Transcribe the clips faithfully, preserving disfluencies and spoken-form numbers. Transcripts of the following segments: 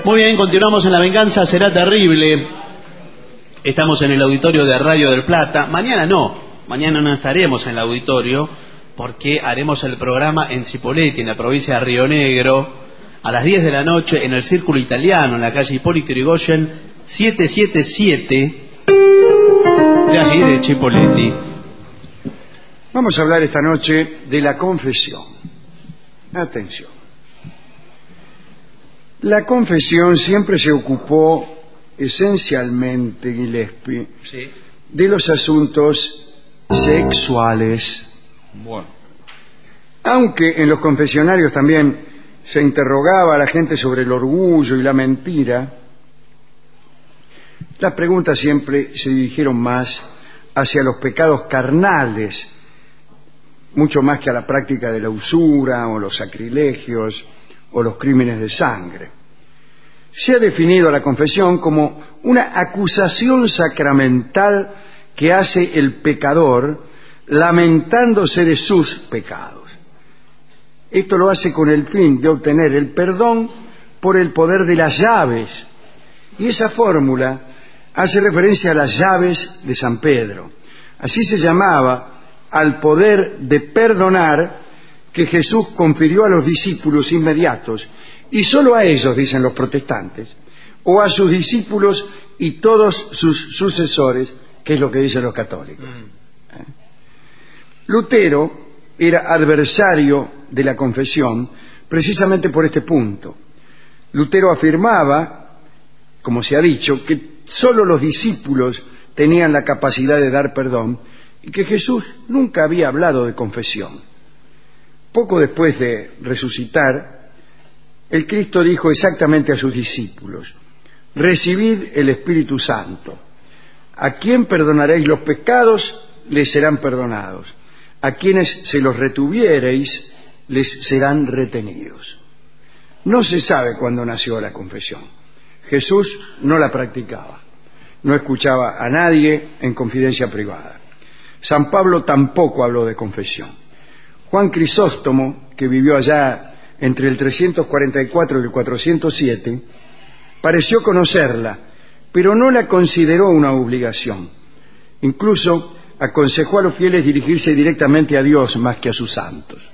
Muy bien, continuamos en La Venganza Será Terrible. Estamos en el auditorio de Radio del Plata. Mañana no, mañana no estaremos en el auditorio porque haremos el programa en Cipolletti, en la provincia de Río Negro, a las diez de la noche en el Círculo Italiano, en la calle Hipólito Yrigoyen, setecientos setenta y siete, de allí de Cipolletti. Vamos a hablar esta noche de la confesión. Atención. La confesión siempre se ocupó esencialmente, Gillespie, sí, de los asuntos sexuales. Bueno. Aunque en los confesionarios también se interrogaba a la gente sobre el orgullo y la mentira, las preguntas siempre se dirigieron más hacia los pecados carnales, mucho más que a la práctica de la usura o los sacrilegios o los crímenes de sangre. Se ha definido la confesión como una acusación sacramental que hace el pecador lamentándose de sus pecados. Esto lo hace con el fin de obtener el perdón por el poder de las llaves. Y esa fórmula hace referencia a las llaves de San Pedro. Así se llamaba al poder de perdonar que Jesús confirió a los discípulos inmediatos, y solo a ellos, dicen los protestantes, o a sus discípulos y todos sus sucesores, que es lo que dicen los católicos. ¿Eh? Lutero era adversario de la confesión precisamente por este punto. Lutero afirmaba, como se ha dicho, que solo los discípulos tenían la capacidad de dar perdón y que Jesús nunca había hablado de confesión. Poco después de resucitar, el Cristo dijo exactamente a sus discípulos: recibid el Espíritu Santo. A quien perdonaréis los pecados, les serán perdonados. A quienes se los retuviereis, les serán retenidos. No se sabe cuándo nació la confesión. Jesús no la practicaba. No escuchaba a nadie en confidencia privada. San Pablo tampoco habló de confesión. Juan Crisóstomo, que vivió allá entre el trescientos cuarenta y cuatro y el cuatrocientos siete, pareció conocerla, pero no la consideró una obligación. Incluso aconsejó a los fieles dirigirse directamente a Dios más que a sus santos.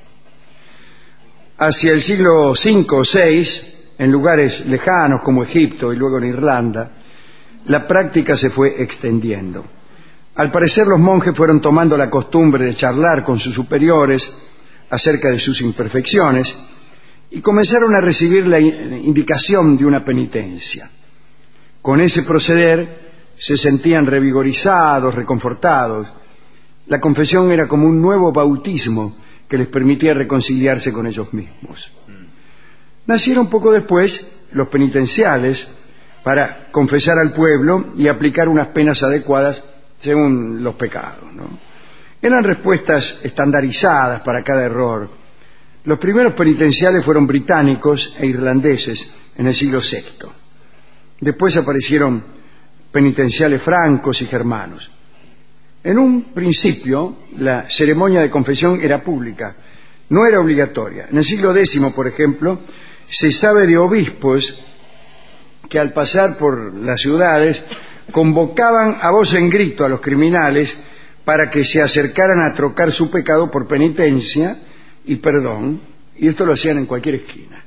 Hacia el siglo cinco o seis, en lugares lejanos como Egipto y luego en Irlanda, la práctica se fue extendiendo. Al parecer los monjes fueron tomando la costumbre de charlar con sus superiores acerca de sus imperfecciones y comenzaron a recibir la indicación de una penitencia. Con ese proceder se sentían revigorizados, reconfortados. La confesión era como un nuevo bautismo que les permitía reconciliarse con ellos mismos. Nacieron poco después los penitenciales para confesar al pueblo y aplicar unas penas adecuadas según los pecados, ¿no? Eran respuestas estandarizadas para cada error. Los primeros penitenciales fueron británicos e irlandeses en el siglo sexto. Después aparecieron penitenciales francos y germanos. En un principio, la ceremonia de confesión era pública, no era obligatoria. En el siglo décimo, por ejemplo, se sabe de obispos que al pasar por las ciudades convocaban a voz en grito a los criminales para que se acercaran a trocar su pecado por penitencia y perdón, y esto lo hacían en cualquier esquina.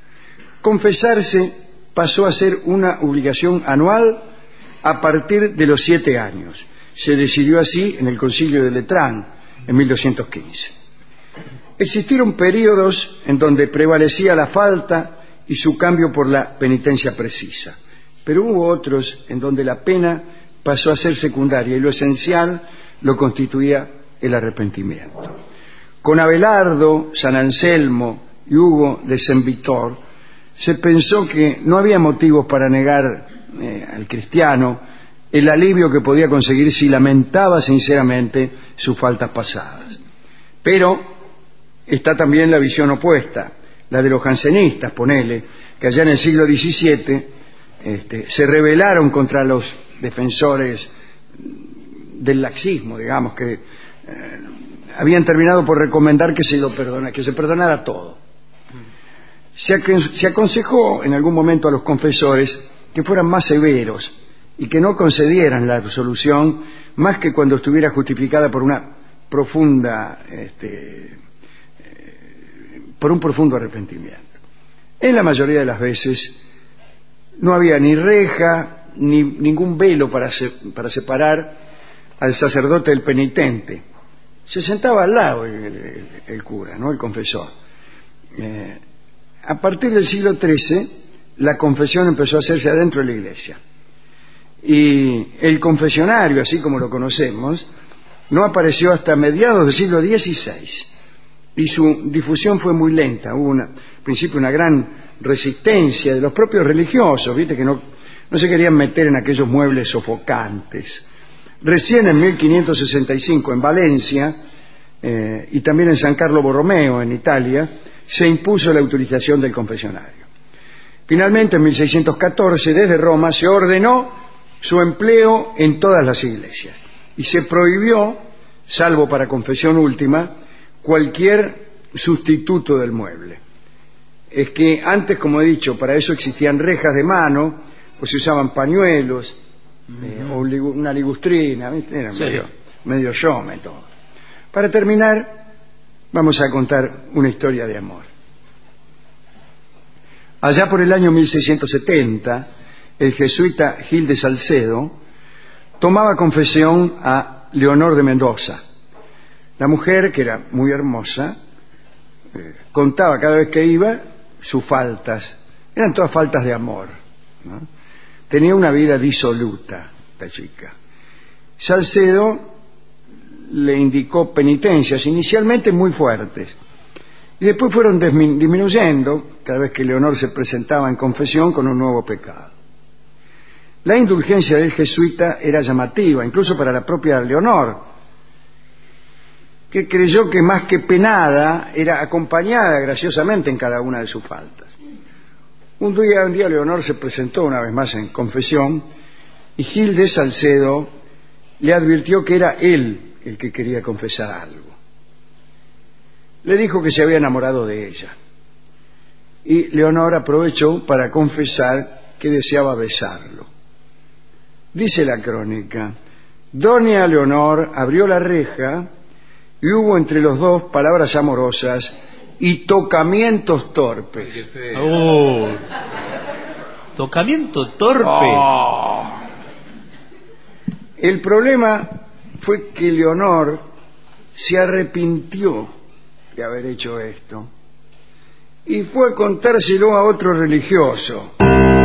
Confesarse pasó a ser una obligación anual a partir de los siete años. Se decidió así en el Concilio de Letrán en mil doscientos quince. Existieron periodos en donde prevalecía la falta y su cambio por la penitencia precisa, pero hubo otros en donde la pena pasó a ser secundaria y lo esencial lo constituía el arrepentimiento. Con Abelardo, San Anselmo y Hugo de Saint-Victor se pensó que no había motivos para negar eh, al cristiano el alivio que podía conseguir si lamentaba sinceramente sus faltas pasadas. Pero está también la visión opuesta, la de los jansenistas, ponele, que allá en el siglo diecisiete este, se rebelaron contra los defensores del laxismo, digamos, que eh, habían terminado por recomendar que se lo perdona, que se perdonara todo. Se, se aconsejó en algún momento a los confesores que fueran más severos y que no concedieran la absolución más que cuando estuviera justificada por una profunda, este, eh, por un profundo arrepentimiento. En la mayoría de las veces no había ni reja ni ningún velo para, se, para separar al sacerdote del penitente. Se sentaba al lado el, el, el cura, ¿no? El confesor. Eh, a partir del siglo trece, la confesión empezó a hacerse adentro de la iglesia. Y el confesionario, así como lo conocemos, no apareció hasta mediados del siglo dieciséis. Y su difusión fue muy lenta. Hubo una, al principio una gran resistencia de los propios religiosos, ¿viste? Que no, no se querían meter en aquellos muebles sofocantes. Recién en mil quinientos sesenta y cinco, en Valencia, eh, y también en San Carlo Borromeo, en Italia, se impuso la utilización del confesionario. Finalmente, en mil seiscientos catorce, desde Roma, se ordenó su empleo en todas las iglesias y se prohibió, salvo para confesión última, cualquier sustituto del mueble. Es que antes, como he dicho, para eso existían rejas de mano, o se usaban pañuelos, uh-huh. eh, o ligu una ligustrina, ¿viste? Era sí. medio, medio showme todo. Para terminar, vamos a contar una historia de amor. Allá por el año mil seiscientos setenta, el jesuita Gil de Salcedo tomaba confesión a Leonor de Mendoza. La mujer, que era muy hermosa, eh, contaba cada vez que iba sus faltas. Eran todas faltas de amor, ¿no? Tenía una vida disoluta, la chica. Salcedo le indicó penitencias, inicialmente muy fuertes, y después fueron disminuyendo cada vez que Leonor se presentaba en confesión con un nuevo pecado. La indulgencia del jesuita era llamativa, incluso para la propia Leonor, que creyó que más que penada era acompañada graciosamente en cada una de sus faltas. Un día, un día Leonor se presentó una vez más en confesión y Gil de Salcedo le advirtió que era él el que quería confesar algo. Le dijo que se había enamorado de ella y Leonor aprovechó para confesar que deseaba besarlo. Dice la crónica: doña Leonor abrió la reja y hubo entre los dos palabras amorosas y tocamientos torpes. Qué feo. Oh. Tocamiento torpe. Oh. El problema fue que Leonor se arrepintió de haber hecho esto y fue a contárselo a otro religioso.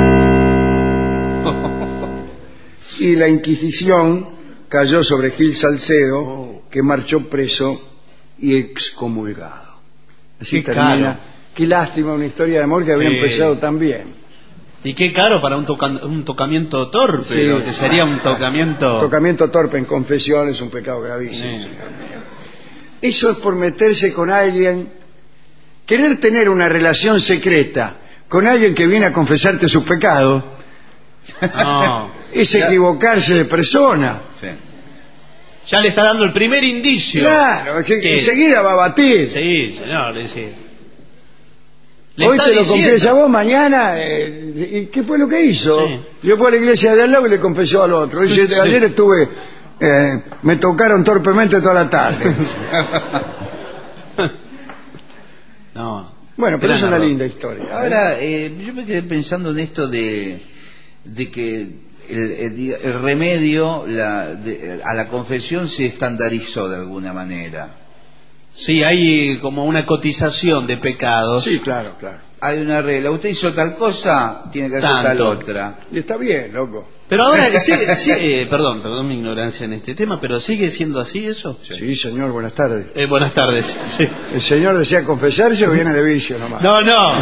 Y la Inquisición cayó sobre Gil Salcedo, que marchó preso y excomulgado. Así qué termina. Caro. Qué lástima, una historia de amor que había sí. empezado tan bien. Y qué caro para un, toca un tocamiento torpe, sí, lo que sería un tocamiento... Tocamiento torpe en confesión es un pecado gravísimo. Sí. Eso es por meterse con alguien, querer tener una relación secreta con alguien que viene a confesarte sus pecados. No. Es equivocarse de persona. Sí. Ya le está dando el primer indicio. Claro, que, que enseguida va a batir. Sí, señor, sí. Le Hoy te lo confiesa vos, mañana, eh, ¿y qué fue lo que hizo? Sí. Yo fui a la iglesia de al lado y le confesó al otro. Dice, sí. ayer estuve, eh, me tocaron torpemente toda la tarde. No. Bueno, pero es una linda historia. Ahora, eh, yo me quedé pensando en esto de, de que el, el, el remedio la, de, a la confesión se estandarizó de alguna manera. Sí, hay como una cotización de pecados. Sí, claro, claro. Hay una regla. Usted hizo tal cosa, tiene que hacer Tanto. tal otra. Y está bien, loco. Pero ahora, sigue, sigue, eh, perdón, perdón mi ignorancia en este tema, pero ¿sigue siendo así eso? Sí, sí señor, buenas tardes. Eh, buenas tardes, sí. ¿El señor desea confesarse o viene de vicio nomás? No, no.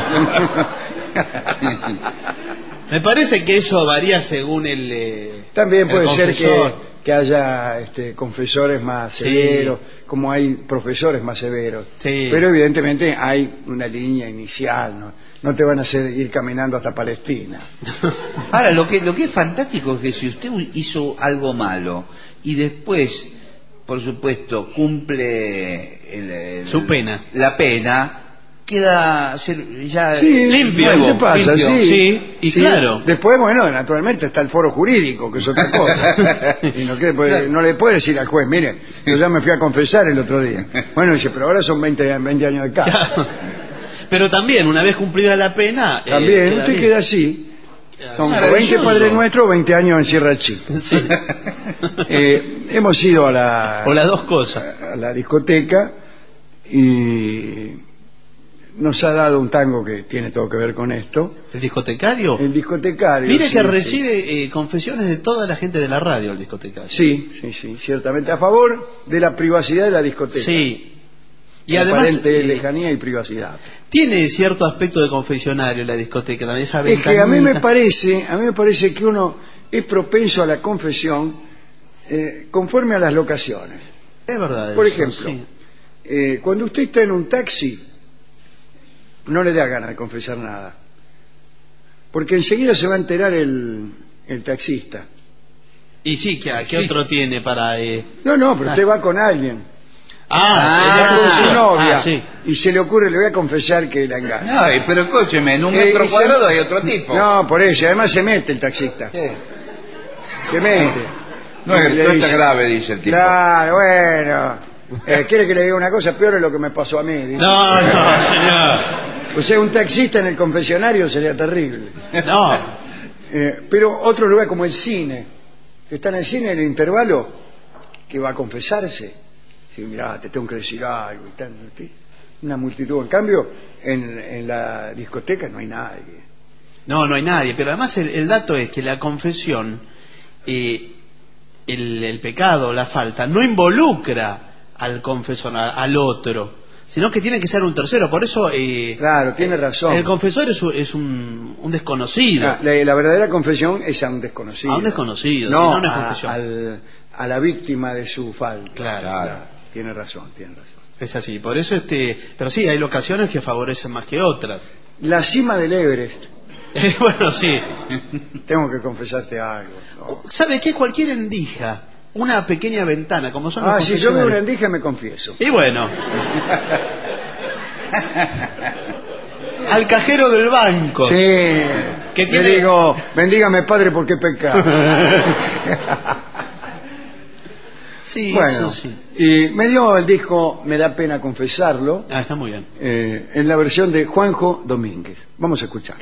Me parece que eso varía según el... Eh, También puede el ser que, que haya este, confesores más sí. severos, como hay profesores más severos. Sí. Pero evidentemente hay una línea inicial, ¿no? No te van a hacer ir caminando hasta Palestina. Ahora, lo que, lo que es fantástico es que si usted hizo algo malo y después, por supuesto, cumple el, el, su pena, la pena, queda se- ya Sí, limpio, ¿qué pasa? limpio, Sí, sí, y claro. Después, bueno, naturalmente está el foro jurídico, que es otra cosa. Y no, quiere- puede- no le puede decir al juez, mire, yo ya me fui a confesar el otro día. Bueno, dice, pero ahora son veinte, veinte años de cárcel. Pero también, una vez cumplida la pena... eh, También, queda usted bien. queda así. Son maravilloso. veinte Padres Nuestros, veinte años en Sierra Chico. Sí. Eh, hemos ido a la, O las dos cosas. a la discoteca y nos ha dado un tango que tiene todo que ver con esto. ¿El discotecario? El discotecario. Mire sí, que sí. recibe eh, confesiones de toda la gente de la radio, el discotecario. Sí, sí, sí, ciertamente. A favor de la privacidad de la discoteca. Sí. Y La además aparente eh, lejanía y privacidad. tiene cierto aspecto de confesionario la discoteca, también esa Es que a mí me ventanita. parece, a mí me parece que uno es propenso a la confesión eh, conforme a las locaciones. Es verdad. Por eso, ejemplo, sí. eh, cuando usted está en un taxi, no le da ganas de confesar nada, porque enseguida se va a enterar el, el taxista. Y sí, ¿qué, qué Sí. otro tiene para...? Eh... No, no, pero Ah. usted va con alguien, Ah, va esa con sí. su novia, Ah, sí. y se le ocurre, le voy a confesar que la engaña. No, y- pero escúcheme, en un Eh, metro y se- cuadrado hay otro tipo. No, por eso, además se mete el taxista, Sí. se mete. No, es- Le no dice, está grave, dice el tipo. Claro, bueno. Eh, ¿Quiere que le diga una cosa? Peor es lo que me pasó a mí. dice. No, no, señor. O sea, un taxista en el confesionario sería terrible. No. Eh, pero otro lugar como el cine. Está en el cine en el intervalo que va a confesarse. Sí, mirá, te tengo que decir algo. y tal, ¿sí? Una multitud. En cambio, en, en la discoteca no hay nadie. No, no hay nadie. Pero además el, el dato es que la confesión, eh, el, el pecado, la falta, no involucra al confesor, a- al otro, sino que tiene que ser un tercero. Por eso eh, Claro, tiene razón. el confesor es, un- es un, un desconocido. La, la- la verdadera confesión es a un desconocido. A un desconocido, No, si no, no es a, confesión. al- a la víctima de su falta. Claro, Claro. Tiene razón, tiene razón. es así. Por eso, este, pero sí, hay ocasiones que favorecen más que otras. La cima del Everest. Eh, bueno, sí. Tengo que confesarte algo. ¿no? ¿Sabe qué? Cualquier endija, una pequeña ventana, como son los Ah, si yo veo una confesionarios. endija me confieso. Y bueno. Al cajero del banco. Sí. Que Le tiene- digo, bendígame Padre porque he pecado. Sí, Bueno, eso sí. y me dio el disco, me da pena confesarlo, Ah, está muy bien. eh, en la versión de Juanjo Domínguez. Vamos a escucharlo.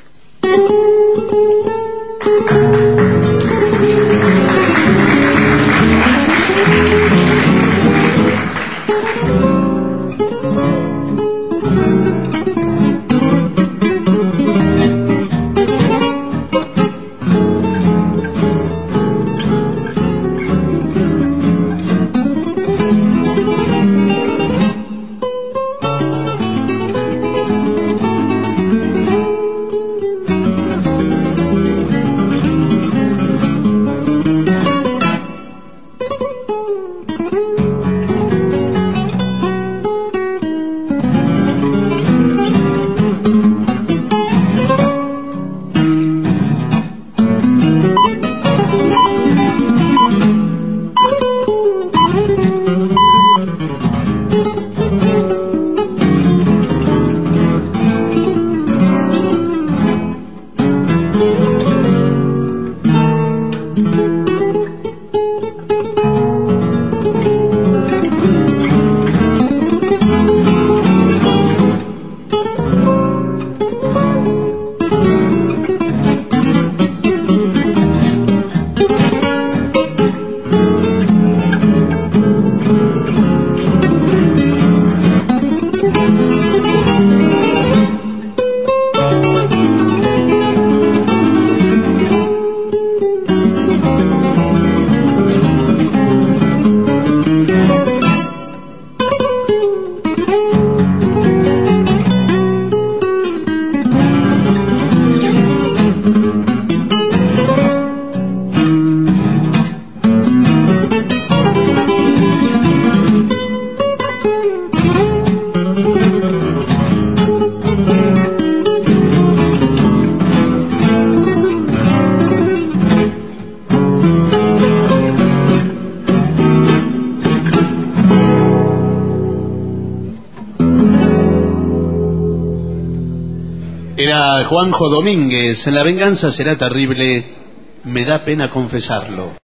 decía Juanjo Domínguez, la venganza será terrible, me da pena confesarlo.